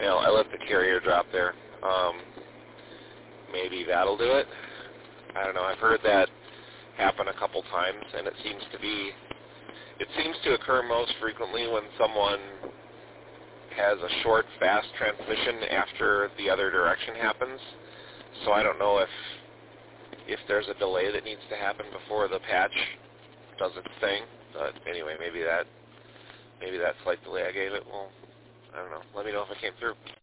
I let the carrier drop there. Maybe that'll do it. I don't know. I've heard that happen a couple times, and it seems to occur most frequently when someone has a short, fast transmission after the other direction happens. So I don't know if there's a delay that needs to happen before the patch does its thing. But anyway, maybe that slight delay I gave it, well, I don't know. Let me know if it came through.